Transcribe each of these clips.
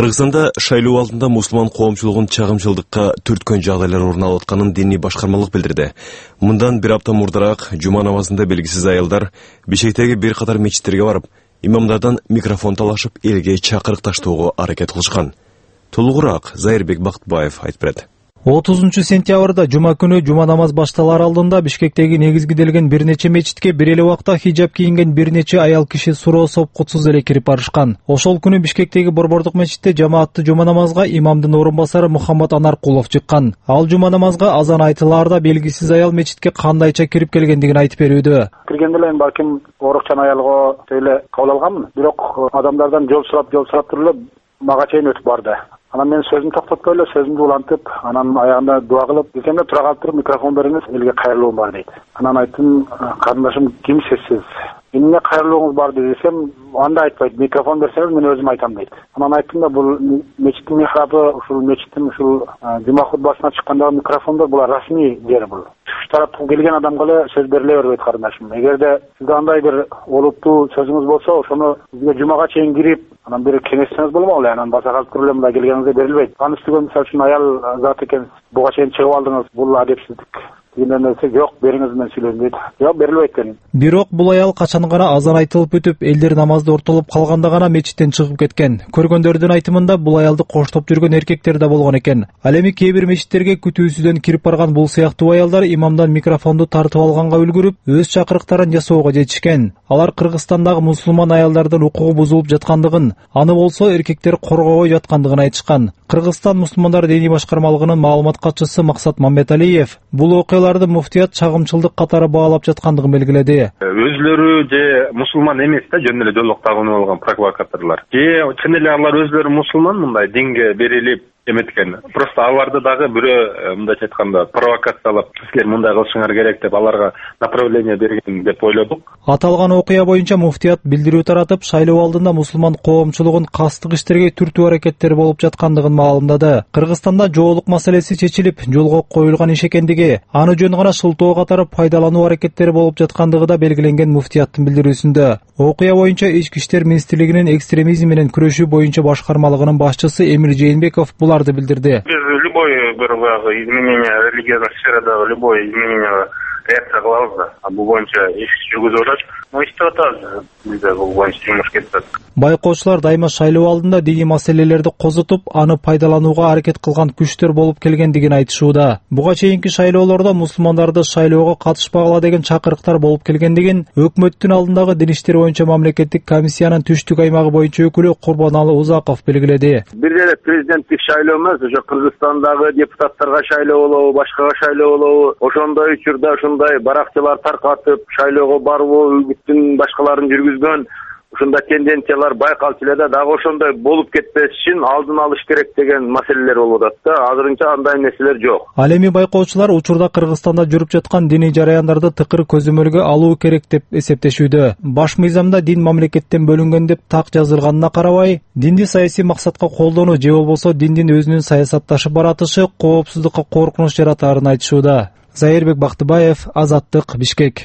Кыргызстанда шайлоо алдында мусулман коомчулугун чагымчылдыкка түрткөн жагдайлар орун алып атканын диний башкармалык билдирди. Мындан бир апта мурдараак жума намазында белгисиз аялдар Бишкектеги бир катар мечиттерге барып, имамдардан микрофон талашып элге чакырык таштоого аракет кылышкан. Толугураак Зайырбек Бактыбаев айтып берет. 30 сентябрда жума күнү жума намаз башталар алдында Бишкектеги негизгиделген бир нече мечитке бир эле убакта хижаб кийинген бир нече аял киши суроо сопкутсуз эле кирип барышкан. Ошол күнү Бишкектеги борбордук мечитте жамаатты жума намазга имамдын орун басары Мухаммад Анаркулов чыккан. Ал жума намазга азан айтылаарда белгисиз аял мечитке кандайча кирип келгендигин айтып берүүдө. Киргенде эле балким орукчан аялга эле кабыл алганмын. Бирок адамдардан жол сурап туруп мага чейин өтүп барды. Анан мен сөзүмдү токтотпой эле сөзүмдү улантып, анан аягында дуа кылып, дегенде тура калып туруп микрофон бериңиз, элге кайрылуум бар дейт. Анан айттым, карындашым кимсиз сиз? Эмне кайрылууңуз бар десем, анда айтпайт, микрофон берсеңиз мен өзүм айтам дейт. Анан айттым да, бул мечиттин михрабы, ушул мечиттин жума хутбасына чыккандагы микрофондор булар расмий жери бул. Үч тараптан келген адамга эле сөз бериле бербейт карындашым. Эгерде сизде андай бир олуттуу сөзүңүз болсо, ошону бизге жумага чейин кирип, анан бир кеңешсеңиз болмок эле, анан баса калып туруп эле мындай келгениңизде берилбейт. Аны үстүгөн мисалы үчүн аял зат экен, буга чейин чыгып алдыңыз, бул адепсиздик. Жок, бериңиз мен сүйлөйм дейт. Жок, берилбейт экен. Бирок бул аял качан гана азан айтылып бүтүп, элдер намазды ортолуп калганда гана мечиттен чыгып кеткен. Көргөндөрдүн айтымында бул аялды коштоп жүргөн эркектер да болгон экен. Ал эми кээ бир мечиттерге күтүүсүздөн кирип барган бул сыяктуу аялдар имамдан микрофонду тартып алганга үлгүрүп, өз чакырыктарын жасоого жетишкен. Алар Кыргызстандагы мусулман аялдардын укугу бузулуп жаткандыгын, аны болсо эркектер коргобой жаткандыгын айтышкан. Кыргызстан мусулмандар диний башкармалыгынын маалымат катчысы Максат Мамбеталиев бул окуяларды муфтият чагымчылдык катары баалап жаткандыгын белгиледи. Өзлөрү же мусулман эмес да, жөн эле жолуктаганы болгон провокаторлор. Же чын эле алар өзлөрү мусулман, мындай динге берилип эметкен. Просто аларды дагы бирөө мындайча айтканда провокациялап, силер мындай кылышыңар керек деп аларга направление берген деп ойлодук. Аталган окуя боюнча муфтият билдирүү таратып, шайлоо алдында мусулман коомчулугун кастык иштерге түртүү аракеттери болуп жаткандыгын маалымдады. Кыргызстанда жоолук маселеси чечилип, жолго коюлган иш экендиги, аны жөн гана шылтоо катары пайдалануу аракеттери болуп жаткандыгы да белгиленген муфтияттын билдирүүсүндө. Окуя боюнча Ички иштер министрлигинин экстремизм менен күрөшүү боюнча башкармалыгынын башчысы Эмир Жээнбеков буларды билдирди. Любое изменение религиозной сферы, любое изменение реакция кылабыз да. Бул боюнча иш жүргүзүп атат. Иштеп атабыз бизде бул боюнча жумуш кетет. Байкоочулар дайыма шайлоо алдында диний маселелерди козутуп, аны пайдаланууга аракет кылган күчтөр болуп келгендигин айтышууда. Буга чейинки шайлоолордо мусулмандарды шайлоого катышпагыла деген чакырыктар болуп келгендигин өкмөттүн алдындагы дин иштери боюнча мамлекеттик комиссиянын түштүк аймагы боюнча өкүлү Курбаналы Узаков белгиледи. Бир эле президенттик шайлоо эмес, ошо Кыргызстандагы депутаттарга шайлоо болобу, башкага шайлоо болобу, ошондой учурда ушундай баракчалар таркатып, шайлоого баруу үгүттүн башкаларын жүргүзгөн ушундай тенденциялар байкалчу эле да, дагы ошондой болуп кетпеш үчүн алдын алыш керек деген маселелер болуп атат да. Азырынча андай нерселер жок. Ал эми байкоочулар учурда Кыргызстанда жүрүп жаткан диний жараяндарды тыкыр көзөмөлгө алуу керек деп эсептешүүдө. Баш мыйзамда дин мамлекеттен бөлүнгөн деп так жазылганына карабай, динди саясий максатка колдонуу же болбосо диндин өзүнүн саясатташып баратышы коопсуздукка коркунуч жаратаарын айтышууда. Зайырбек Бактыбаев, Азаттык, Бишкек.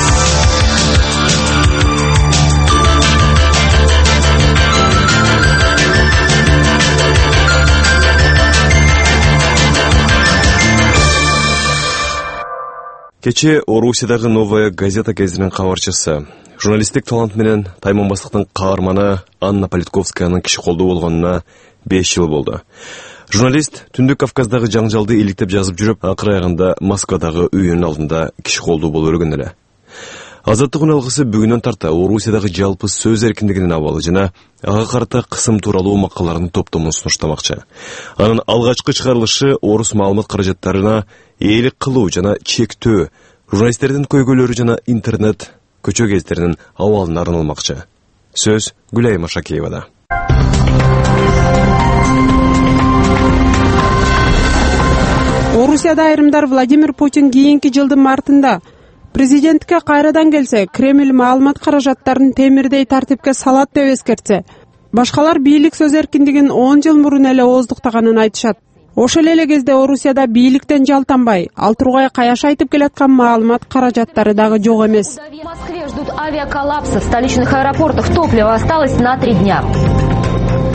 Кече Орусиядагы Новая газета гезитинин кабарчысы, журналисттик талант менен тайманбастыктын каарманы Анна Политковскаянын киши колдуу болгонуна 5 жыл болду. Журналист Түндүк Кавказдагы жаңжалды иликтеп жазып жүрүп, акыр аягында Москвадагы үйүнүн алдында киши колдуу болуп өлгөн эле. Азаттык үналгысы бүгүнөн тарта Орусиядагы жалпы сөз эркиндигинин абалы жана ага карата кысым тууралуу макалалардын топтомун сунуштамакчы. Анын алгачкы чыгарылышы орус маалымат каражаттарына ээлик кылуу жана чектөө, журналисттердин көйгөйлөрү жана интернет көчө гезиттеринин абалын арналмакчы. Сөз Гүлайым Ашакеевада. Орусияда айрымдар Владимир Путин кийинки жылдын мартында президенттикке кайрадан келсе, Кремль маалымат каражаттарын темирдей тартипке салат деп эскертсе, башкалар бийлик сөз эркиндигин 10 жыл мурун эле ооздуктаганын айтышат. Ошол эле кезде Орусияда бийликтен жалтанбай, ал тургай каяш айтып келаткан маалымат каражаттары дагы жок эмес. В Москве ждут авиаколлапса. В столичных аэропортах топливо осталось на 3 дня.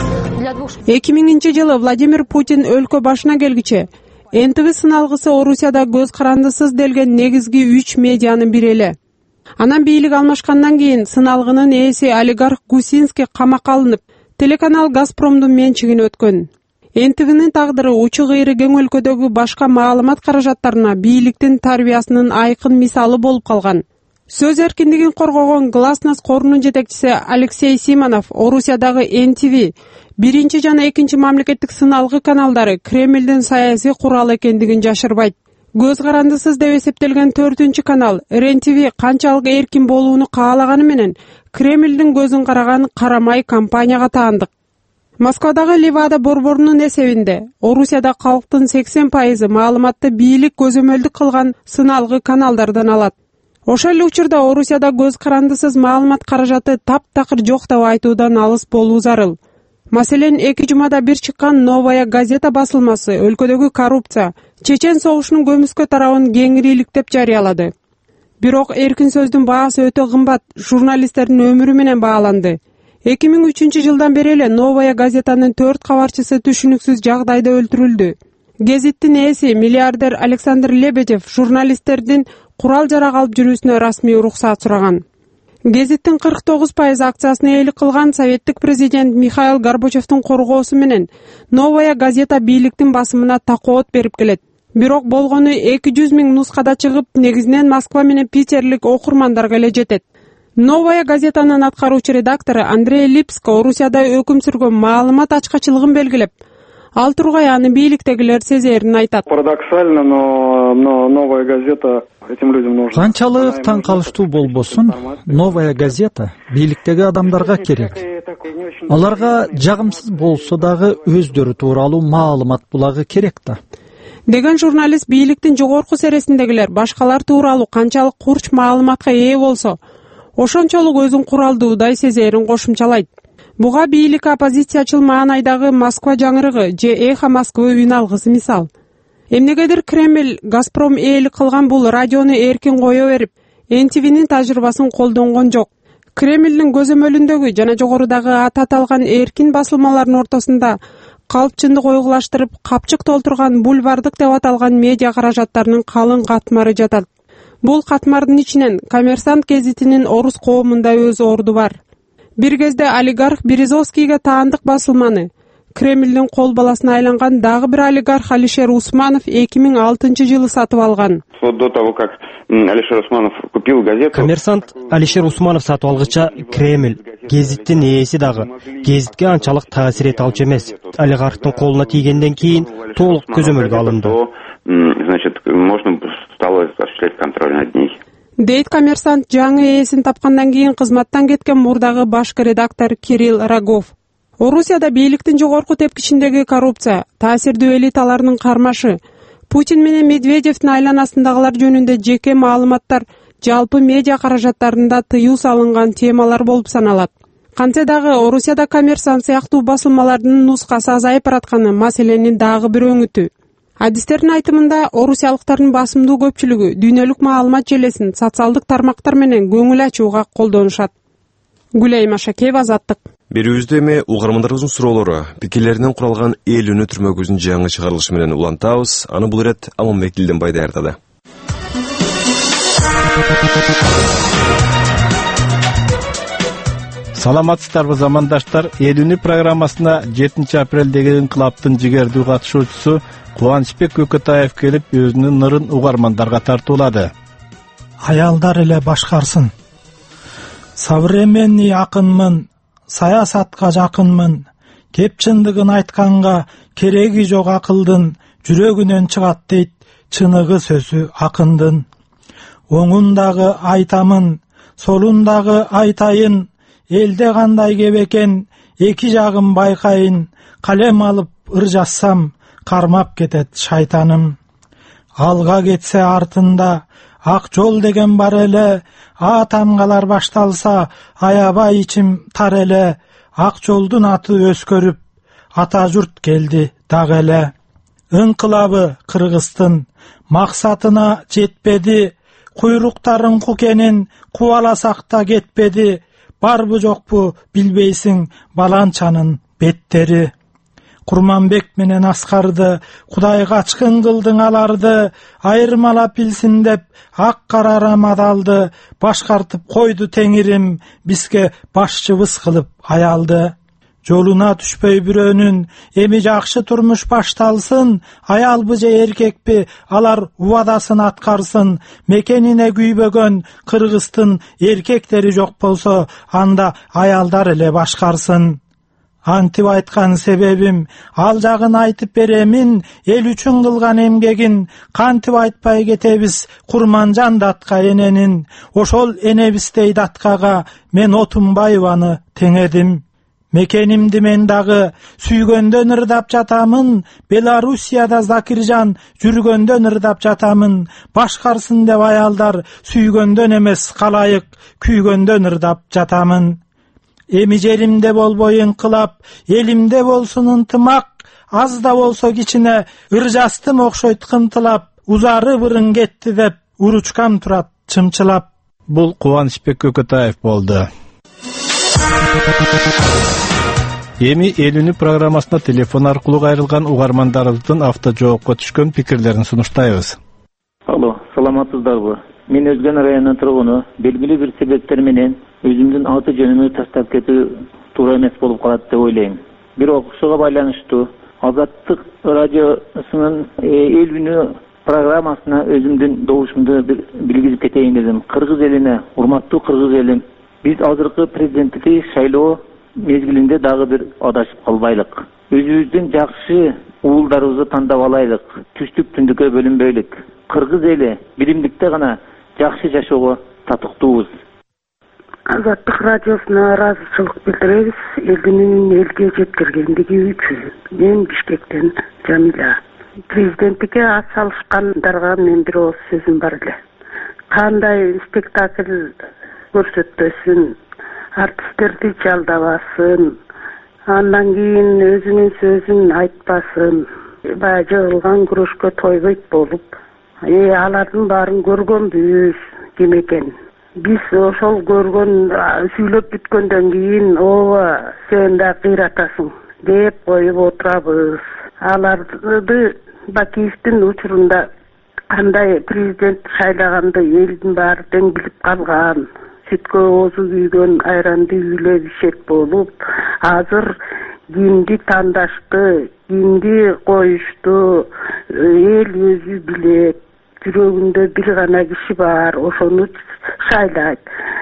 2000-жылы Владимир Путин өлкө башына келгиче НТВ сыналгысы Орусияда көз карандысыз делген негизги 3 медианын бири эле. Анан бийлик алмашкандан кийин сыналгынын ээси олигарх Гусинский камакка алынып, телеканал Газпромдун менчигине өткөн. НТВнын тагдыры учу кыйры кең өлкөдөгү башка маалымат каражаттарына бийликтин тарбиясынын айкын мисалы болуп калган. Сөз эркиндигин коргогон Гласность корунун жетекчиси Алексей Симонов Орусиядагы НТВ биринчи жана экинчи мамлекеттик сыналгы каналдары Кремлдин саясий куралы экендигин жашырбайт. Көз карандысыз деп эсептелген 4-чү канал РЕН-ТВ канчалык эркин болууну каалаганы менен Кремлдин көзүн караган карамай компанияга таандык. Москвадагы Левада борборунун эсебинде Орусияда калктын 80% маалыматты бийлик көзөмөлдүк кылган сыналгы каналдардан алат. Ошол эле учурда Орусияда көз карандысыз маалымат каражаты таптакыр жок деп айтуудан алыс болуу зарыл. Маселен, 2 жумада бир чыккан Новая газета басылмасы өлкөдөгү коррупция, Чечен согушунун көмүскө тарабын кеңирлик деп жарыялады. Бирок эркин сөздүн баасы өтө кымбат, журналисттердин өмүрү менен бааланды. 2003-жылдан бери эле Новая газетанын 4 кабарчысы түшүнүксүз жагдайда өлтүрүлдү. Гезиттин ээси миллиардер Александр Лебедев журналисттердин курал-жарак алып жүрүүсүнө расмий уруксат сураган. Гезиттин 49% акциясын ээлик кылган советтик президент Михаил Горбачевдин коргоосу менен Новая газета бийликтин басымына такоот берип келет. Бирок болгону 200 000 нускада чыгып, негизинен Москва менен питерлик окурмандарга эле жетет. Новая газетанын аткаруучу редактору Андрей Липско Орусияда өкүм сүргөн маалымат ачкачылыгын белгилеп, ал тургай аны бийликтегилер сезерин айтат. Парадоксально, но Новая газета этим людям нужна. Канчалык таң калыштуу болбосун, Новая газета бийликтеги адамдарга керек. Аларга жагымсыз болсо дагы өздөрү тууралуу маалымат булагы керек да. Деген журналист бийликтин жогорку сересиндегилер башкалар тууралуу канчалык курч маалыматка ээ болсо, ошончолук өзүн куралдуудай сезерин кошумчалайт. Буга бийлик оппозициячыл маанайдагы Москва жаңырыгы же Эхо Москвы үн алгысы мисал. Эмнегедир Кремль Газпром ээлик кылган бул радиону эркин кое берип, НТВнин тажрыйбасын колдонгон жок. Кремлдин көзөмөлүндөгү жана жогорудагы аты аталган эркин басылмалардын ортосунда калпчындык ойгулаштырып, капчык толтурган бульвардык деп аталган медиа каражаттарынын калың катмары жатат. Бул катмардын ичинен Коммерсант гезитинин орус коомунда өз орду бар. Бир кезде олигарх Березовскийге таандык басылманы Кремлдин кол баласына айланган дагы бир олигарх Алишер Усманов 2006-жылы сатып алган. До того, как Алишер Усманов купил газету. Коммерсант Алишер Усманов сатып алгыча Кремль гезиттин ээси дагы гезитке анчалык таасир эте алчу эмес. Олигархтын колуна тийгенден кийин толук көзөмөлгө алынды. Значит, можно стало осуществлять контроль над ней. Дейт Коммерсант жаңы ээсин тапкандан кийин кызматтан кеткен мурдагы башкы редактор Кирилл Рогов. Орусияда бийликтин жогорку тепкичиндеги коррупция, таасирдүү элиталарынын кармашы, Путин менен Медведевдин айланасындагылар жөнүндө жеке маалыматтар жалпы медиа каражаттарында тыюу салынган темалар болуп саналат. Кантсе дагы Орусияда Коммерсант сыяктуу басылмалардын нускасы азайып баратканы маселенин дагы бир өңүтү. Адистердин айтымында орусиялыктардын басымдуу көпчүлүгү дүйнөлүк маалымат желесин социалдык тармактар менен көңүл ачууга колдонушат. Гүлайым Ашакеева, Азаттык. Берүүбүздө эми угармандарыбыздын суроолору, пикирлеринен куралган эл үнү түрмөгүбүздүн жаңы чыгарылышы менен улантабыз. Аны бул ирет Аманбек Дилденбай даярдады. Саламатсыздарбы замандаштар, эл үнү программасына 7 апрелдеги инкылаптын жигердүү катышуучусу Кубанычбек Көкөтаев келип өзүнүн нырын угармандарга тартуулады. Аялдар эле башкарсын. Современный акынмын, саясатка жакынмын. Кеп чындыгын айтканга кереги жок акылдын, жүрөгүнөн чыгат дейт чыныгы сөзү акындын. Оңундагы айтамын, солундагы айтайын, элде кандай кеп экен, эки жагын байкайын, калем алып ыр жазсам, кармап кетет шайтаным. Алга кетсе артында ак жол деген бар эле, тамгалар башталса аябай ичим тар эле, ак жолдун аты өскөрүп, ата журт келди дагы эле. Инкылабы Кыргыздын максатына жетпеди, куйруктарын кукенин кубаласак да кетпеди, барбы жокпу билбейсиң баланчанын беттери. Курманбек менен Аскарды Кудай качкын кылдың аларды, айырмалап билсин деп ак кара рамадалды башкартып койду Теңирим, бизге башчыбыз кылып аялды. Жолуна түшпөй бирөөнүн эми жакшы турмуш башталсын, аялбы же эркекпи алар убадасын аткарсын. Мекенине күйбөгөн Кыргыздын эркектери жок болсо, анда аялдар эле башкарсын. Антип айткан себебим, ал жагын айтып беремин, эл үчүн кылган эмгегин кантип айтпай кетебиз Курманжан датка эненин. Ошол энебиздей даткага мен Отунбаеваны теңедим. Мекенимди мен дагы сүйгөндөн ырдап жатамын, Белоруссияда Закиржан жүргөндөн ырдап жатамын. Башкарсын деп аялдар сүйгөндөн эмес, калайык күйгөндөн ырдап жатамын. Эми жеримде болбой инкылап, элимде болсун ынтымак, аз да болсо кичине ыржастым окшойт кымтылап, узары бырың кетти деп уручкам турат чымчылап. Бул Кубанычбек Көкөтаев болду. Эми эл үнү программасына телефон аркылуу кайрылган угармандарыбыздын автожоопко түшкөн пикирлерин сунуштайбыз. Алло, саламатсыздарбы? Мен Өзгөн районунун тургуну, белгилүү бир себептер менен өзүмдүн аты жөнүмдү таштап кетүү туура эмес болуп калат деп ойлойм. Бир окуушуга байланыштуу Азаттык радиосунун эл үнү программасына өзүмдүн добушумду билгизип кетейин дедим. Кыргыз элине, урматтуу кыргыз элим, биз азыркы президенттик шайлоо мезгилинде дагы бир адашып калбайлык. Өзүбүздүн жакшы уулдарыбызды тандап алайлык. Түштүк түндүккө бөлүнбөйлүк. Кыргыз эли биримдикте гана жакшы жашоого татыктуубуз. Азаттык радиосуна ыраазычылык билдиребиз элдин элге жеткиргендиги үчүн. Мен Бишкектен Жамиля. Президенттикке ат салышкандарга мен бир ооз сөзүм бар эле. Кандай спектакль көрсөтпөсүн, артисттерди жалдабасын, андан кийин өзүнүн сөзүн айтпасын, баягы жыгылган күрөшкө тойбойт болуп, алардын баарын көргөнбүз ким экен. Биз ошол көргөн сүйлөп бүткөндөн кийин ооба сен да кыйратасың деп коюп отурабыз. Аларды Бакиевдин учурунда кандай президент шайлаганды элдин баары тең билип калган. Сүткө оозу күйгөн айранды үйлөп ишет болуп, азыр кимди тандашты, кимди коюшту эл өзү билет. Жүрөгүндө бир гана киши бар, ошону шайлайт.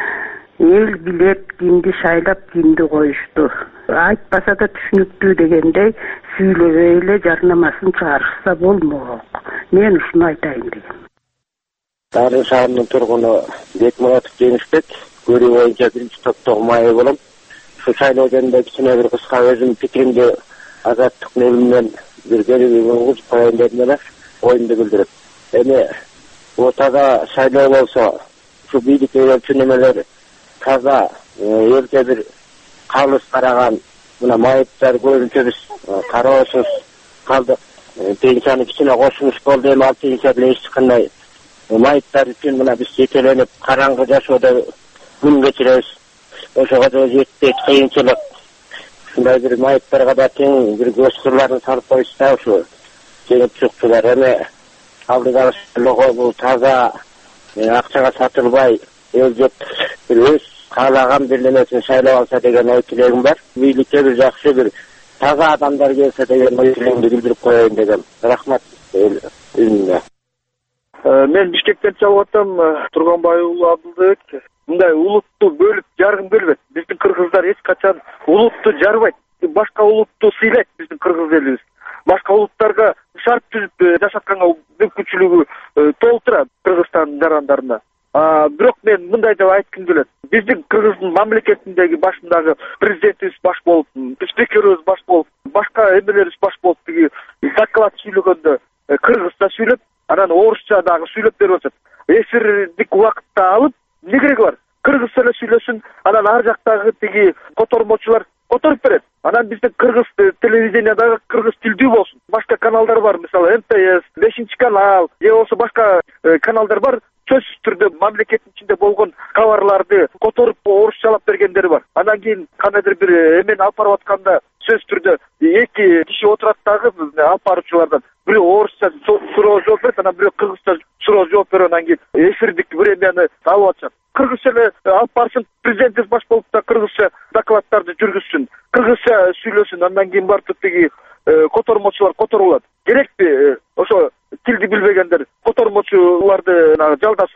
Эл билет кимди шайлап, кимди коюшту. Айтпаса да түшүнүктүү дегендей сүйлөбөй эле жарнамасын чыгарышса болмок. Мен ушуну айтайын дегем. Дарын шаарынын тургуну Бекмуратов Жеңишбек, көрүү боюнча биринчи топтогу маай болом. Ушу шайлоо жөнүндө кичине бир кыска өзүмдүн пикиримди Азаттык менен бир берип коеюн дедим эле, оюмду билдирип. Эми ортада шайлоо болсо, ушу бийлик ээлчү немелер таза, элге бир калыс караган, мына майыптар көбүнчө биз кароосуз калдык. Пенсияны кичине кошумуш болду, эми ал пенсия менен эч кандай майыптар үчүн мына биз жетеленип караңгы жашоодо күн кечиребиз. Ошого да жетпейт кыйынчылык. Ушундай бир майыптарга да тең бир көз кырларын салып коюшса, ушу жеңип чыкчулар. Эми алдыга бул таза акчага сатылбай, эл жеп бир өз каалаган бир нерсени шайлап алса деген ой тилегим бар. Бийликке бир жакшы бир таза адамдар келсе деген ой тилегимди билдирип коеюн дегем. Рахмат. Мен Бишкектен чалып атам, Турганбай уулу Абдылбек. Мындай улутту бөлүп жаргым келбейт. Биздин кыргыздар эч качан улутту жарбайт. Башка улутту сыйлайт биздин кыргыз элибиз. Башка улуттарга шарт түзүп жашатканга мүмкүнчүлүгү толтура Кыргызстан жарандарына. Бирок мен мындай деп айткым келет. Биздин Кыргыздын мамлекетиндеги башындагы президентибиз баш болуп, спикерибиз баш болуп, башка эмелерибиз баш болуп, тиги доклад сүйлөгөндө кыргызча сүйлөп, анан орусча дагы сүйлөп берип атат. Эфирдик убакытта алып, эмне кереги бар? Кыргызча эле сүйлөсүн, анан ар жактагы тиги котормочулар которуп берет. Анан биздин кыргыз телевидениядагы кыргыз тилдүү болсун. Башка каналдар бар, мисалы МТС, 5-канал, же болсо башка каналдар бар. Сөзсүз түрдө мамлекеттин ичинде болгон кабарларды которуп орусчалап бергендери бар. Анан кийин кандайдыр бир эмени алып барып атканда сөзсүз түрдө эки киши отурат дагы алып баруучулардан. Бирөө орусча суроо жооп берет, анан бирөө кыргызча суроо жооп берип, анан кийин эфирдик времяны алып атышат. Кыргызча эле алып барсын, президент баш болуп да кыргызча докладдарды жүргүзсүн, кыргызча сүйлөсүн, андан кийин барып тиги котормочулар которулат. Керекпи ошо тилди билбегендер котормочуларды жалдасын.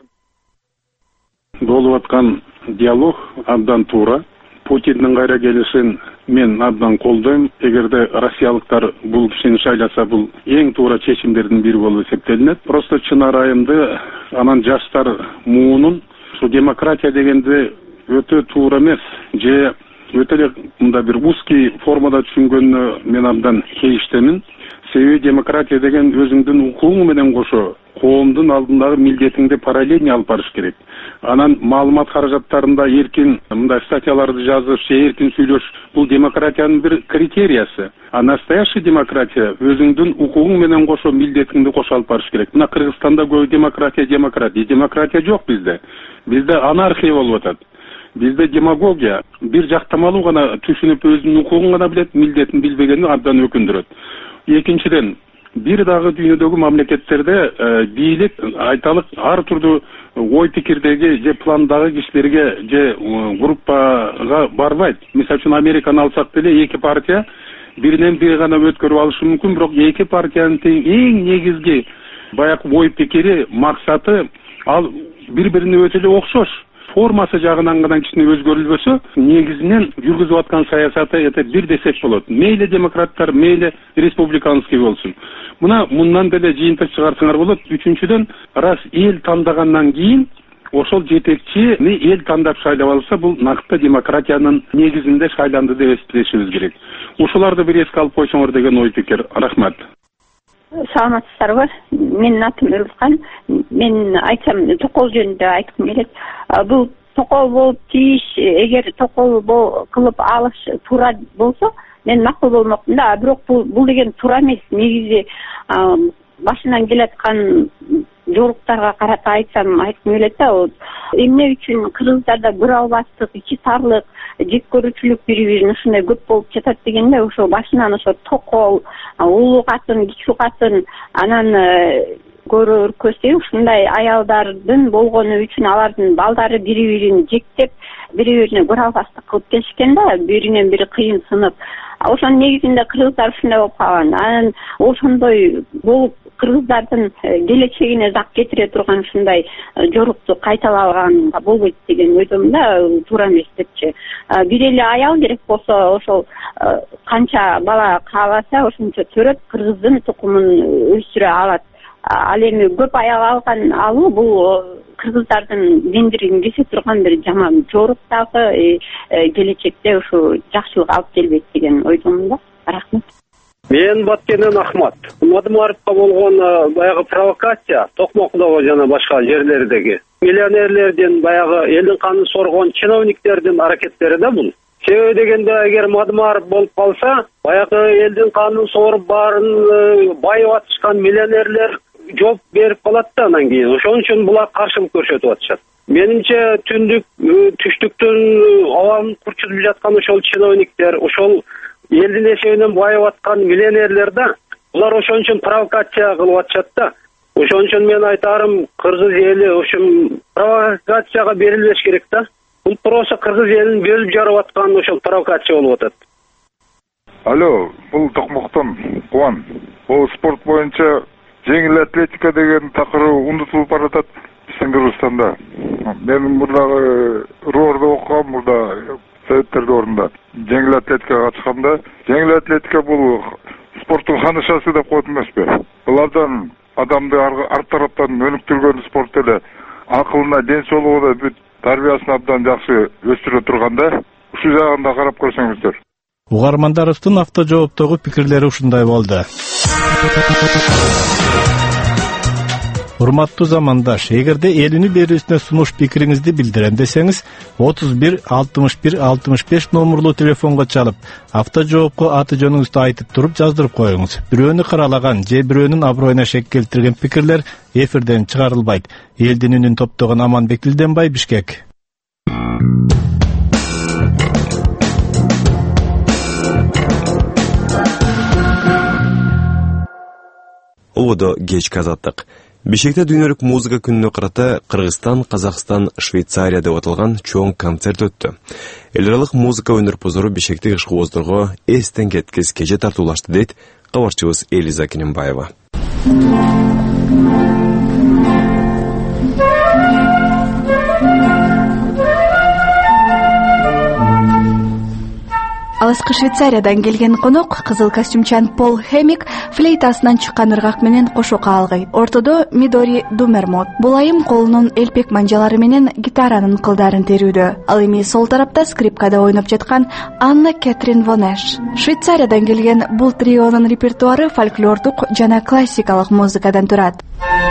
Болуп аткан диалог абдан туура. Путиндин кайра келишин мен абдан колдойм. Эгерде россиялыктар бул кишини шайласа, бул эң туура чечимдердин бири болуп эсептелинет. Просто чын арайымды анан жаштар муунун ушу демократия дегенди өтө туура эмес, же өтө эле мындай бир узкий формада түшүнгөнүнө мен абдан кейиштемин. Себеби демократия деген өзүңдүн укугуң менен кошо коомдун алдындагы милдетиңди параллельно алып барыш керек. Анан маалымат каражаттарында эркин мындай статьяларды жазыш, эркин сүйлөш бул демократиянын бир критериясы. А настоящий демократия өзүңдүн укугуң менен кошо милдетиңди кошо алып барыш керек. Мына Кыргызстанда көбү демократия жок бизде. Бизде анархия болуп атат. Бизде демагогия, бир жактамалуу гана түшүнүп өзүнүн укугун гана билет, милдетин билбегени абдан өкүндүрөт. Экинчиден, бир дагы дүйнөдөгү мамлекеттерде бийлик айталык ар түрдүү ой пикирдеги же пландагы кишилерге же группага барбайт. Мисалы үчүн Американы алсак деле эки партия биринен бири гана өткөрүп алышы мүмкүн, бирок эки партиянын эң негизги баягы ой пикири, максаты ал бири-бирине өтө эле окшош. Формасы жагынан гана кичине өзгөрүлбөсө, негизинен жүргүзүп аткан саясаты бир десек болот. Мейли демократтар, мейли республиканский болсун. Мындан деле жыйынтык чыгарсаңар болот. Үчүнчүдөн, раз эл тандагандан кийин ошол жетекчини эл тандап шайлап алса, бул накты демократиянын негизинде шайланды деп эсептешибиз керек. Ушуларды бир эске алып койсоңор деген ой пикир. Рахмат. Саламатсыздарбы? Менин атым Өлкан. Мен айтсам токол жөнүндө айткым келет. Бул токол болуп тийиш, эгер токол кылып алыш туура болсо, мен макул болмокмун да. Бирок бул деген туура эмес. Негизи башынан келаткан жоруктарга карата айтсам айткым келет да. Эмне үчүн кыргыздарда биралбастык, ичи тарлык, жек көрүүчүлүк бири-бирин ушундай көп болуп жатат дегенде, ошо башынан ошо токол, улуу катын, кичүү катын, анан көрө өркөсөй ушундай аялдардын болгону үчүн алардын балдары бири-бирин жектеп, бири-бирине биралбастык кылып келишкен да, биринен бири кыйын сынып. Ошонун негизинде кыргыздар ушундай болуп калган. Анан ошондой болуп кыргыздардын келечегине зак кетире турган ушундай жорукту кайталаганга болбойт деген ойдомун да, туура эмес депчи. Бир эле аял керек болсо, ошол канча бала кааласа ошончо төрөп кыргыздын тукумун өстүрө алат. Ал эми көп аял алуу бул кыргыздардын гендерин кесе турган бир жаман жорук дагы келечекте ушу жакшылык алып келбейт деген ойдомун да. Рахмат. Мен Баткенен Ахмат. Мадымаровго болгон баягы провокация Токмокдогу жана башка жерлердеги миллионерлердин баягы элдин канын соргон чиновниктердин аракеттери да бул. Себеби дегенде, эгер Мадымаров болуп калса, баягы элдин канын сорып баарын байып атышкан миллионерлер жооп берип калат да анан кийин. Ошон үчүн булар каршылык көрсөтүп атышат. Менимче түштүктүн абалын курчутуп жаткан ошол чиновниктер, ошол элдин эсебинен байып аткан миллионерлер да, булар ошон үчүн провокация кылып атышат да. Ошон үчүн мен айтарым, кыргыз эли ошол провокацияга берилбеш керек да. Бул просто кыргыз элин бөлүп жарып аткан ошол провокация болуп атат. Алло, бул Токмоктон Кубан. Бул спорт боюнча жеңил атлетика деген такырып унутулуп баратат биздин Кыргызстанда. Мен мурдагы Роордо окугам, мурда Советтер доорунда. Жеңил атлетикага катышканда, жеңил атлетика бул спорттун ханышасы деп коет эмеспи? Булардан адамды арт тараптан өнүктүргөн спорт эле акылына, ден соолугуна бүт тарбиясын абдан жакшы өстүрө турганда, ушул жагын да карап көрсөңүздөр. Угармандарыбыздын автожооптогу пикирлери ушундай болду. Урматтуу замандаш, эгерде элүүнү берүүсүнө сунуш пикириңизди билдирем десеңиз, 31 61 65 номерлуу телефонго чалып, автожоопко аты жөнүңүздү айтып туруп жаздырып коюңуз. Бирөөнү каралаган же бирөөнүн аброюна шек келтирген пикирлер эфирден чыгарылбайт. Элдин үнүн топтогон Аманбек Дилденбай, Бишкек. ободо кечки азаттык. Бишкекте дүйнөлүк музыка күнүнө карата Кыргызстан, Казакстан, Швейцария деп аталган чоң концерт өттү. Эл аралык музыка өнөрпөздөрү Бишкектеги ишкыбоздорго эстен кеткис кече тартуулашты дейт кабарчыбыз Элиза Кинембаева. Алыскы Швейцариядан келген конок кызыл костюмчан Пол Хемик флейтасынан чыккан ыргак менен кошо каалгый. Ортодо Мидори Думермот. Бул айым колунун элпек манжалары менен гитаранын кылдарын терүүдө. Ал эми сол тарапта скрипкада ойноп жаткан Анна Кэтрин Вонеш. Швейцариядан келген бул трионун репертуары фольклордук жана классикалык музыкадан турат.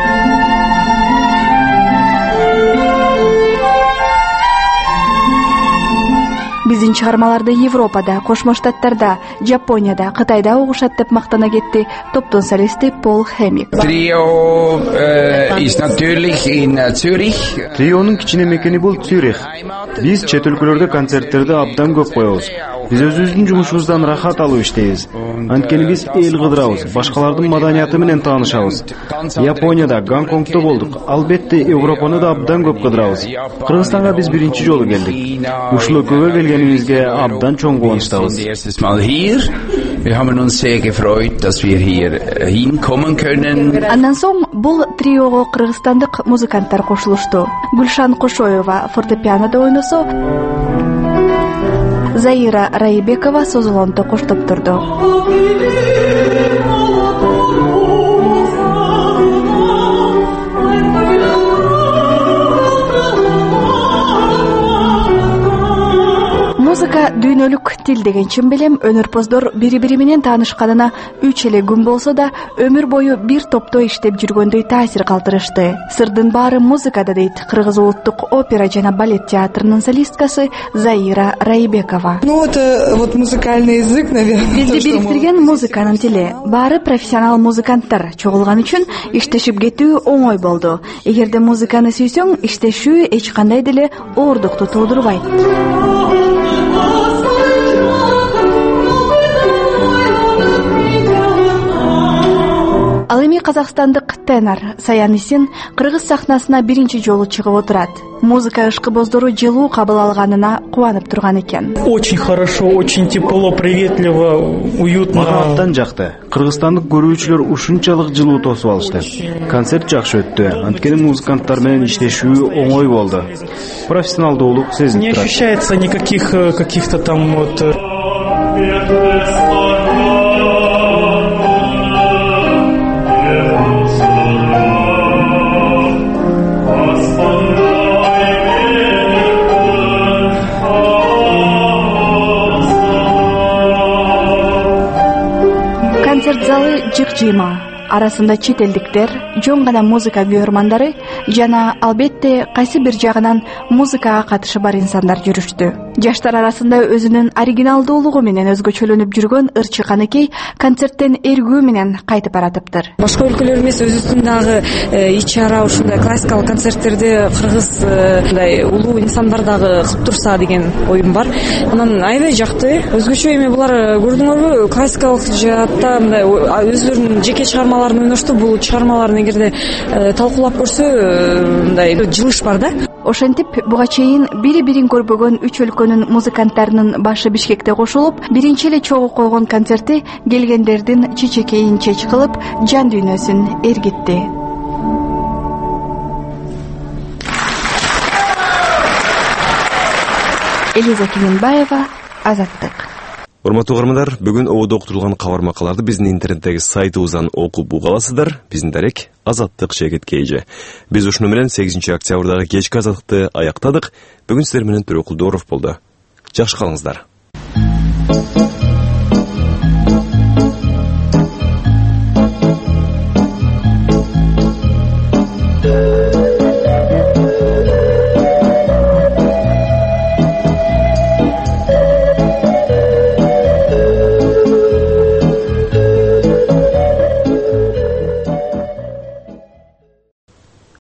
Биздин чыгармаларды Европада, Кошмо Штаттарда, Жапонияда, Кытайда угушат деп мактана кетти топтун солисти Пол Хемик. Трионун кичине мекени бул Цюрих. Биз чет өлкөлөрдө концерттерди абдан көп коебуз. Биз өзүбүздүн жумушубуздан рахат алып иштейбиз. Анткени биз эл кыдырабыз, башкалардын маданияты менен таанышабыз. Японияда, Гонконгдо болдук. Албетте Европаны да абдан көп кыдырабыз. Кыргызстанга биз биринчи жолу келдик. Ушул өлкөгө келгенибизге абдан чоң кубанычтабыз. Андан соң бул триого кыргызстандык музыканттар кошулушту. Гүлшан Кошоева фортепианода ойносо, Заира Райбекова созулонто коштоп турду. Музыка дүйнөлүк тил деген чын билем, өнөрпоздор бири-бири менен таанышканына 3 эле күн болсо да, өмүр бою бир топто иштеп жүргөндөй таасир калтырышты. Сырдын баары музыкада дейт Кыргыз улуттук опера жана балет театрынын солисткасы Заира Райбекова. Это музыкальный язык, наверное. Бизди бириктирген музыканын тили. Баары профессионал музыканттар чогулган үчүн иштешип кетүү оңой болду. Эгерде музыканы сүйсөң, иштешүү эч кандай деле оордукту туудурбайт. Ал эми казакстандык тенор Саян Исин кыргыз сахнасына биринчи жолу чыгып отурат. Музыка ышкыбоздору жылуу кабыл алганына кубанып турган экен. Очень хорошо, очень тепло, приветливо, уютно. Мага абдан жакты. Кыргызстандык көрүүчүлөр ушунчалык жылуу тосуп алышты. Концерт жакшы өттү. Анткени музыканттар менен иштешүү оңой болду. Профессионалдуулук сезилип турат. Не ощущается никаких каких-то там Концерт залы жык-жыйма. Арасында чет элдиктер, жөн гана музыка көрмандары жана албетте кайсы бир жагынан музыкага катышы бар инсандар жүрүштү. Жаштар арасында өзүнүн оригиналдуулугу менен өзгөчөлөнүп жүргөн Ырчы Каныкей концерттен эргүү менен кайтып баратыптыр. Башка өлкөлөр эмес, өзүбүздүн дагы ичара ушундай классикалык концерттерди кыргыз мындай улуу инсандар дагы кылып турса деген оюм бар. Анан аябай жакты. Өзгөчө эми булар көрдүңөрбү, классикалык жаатта мындай өзүлөрүнүн жеке чыгармаларын ойношту. Бул чыгармаларын эгерде талкуулап көрсө мындай жылыш бар да. Ошентип буга чейин бири-бирин көрбөгөн 3 өлкөнүн музыканттарынын башы Бишкекте кошулуп, биринчи эле чогуу койгон концерти келгендердин чечекейин чеч кылып, жан дүйнөсүн эргитти. Элиза Кинембаева, Азаттык. Урматтуу угармандар, бүгүн ободо окутулган кабар макаларды биздин интернеттеги сайтыбыздан окуп уга аласыздар. Биздин дарек Азаттык Жегет Кейже. Биз ушуну менен 8 октябрдагы кечки Азаттыкты аяктадык. Бүгүн сиздер менен Төрөкул Дооров болду. Жакшы калыңыздар.